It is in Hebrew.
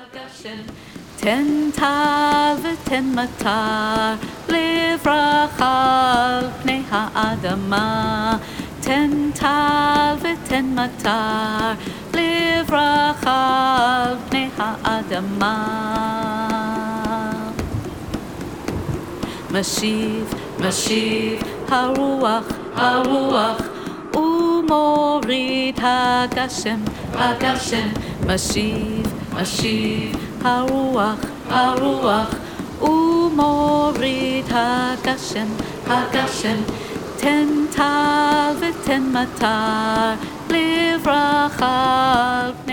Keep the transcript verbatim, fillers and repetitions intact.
הגשם, תן טל ותן מטר לברכה על פני האדמה. תן טל ותן מטר לברכה על פני האדמה. משיב, משיב הרוח, הרוח ומוריד הגשם, הגשם. משיב, משיב הרוח, הרוח ומוריד הגשם, הגשם. תן טל ותן מטר לברכה